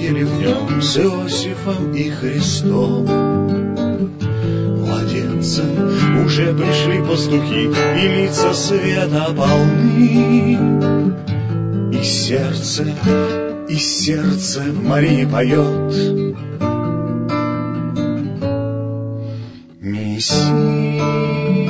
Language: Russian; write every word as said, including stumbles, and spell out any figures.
ангели в нем с Иосифом и Христом. Младенцем уже пришли пастухи, и лица света полны. И сердце, и сердце Марии поет: Мессия.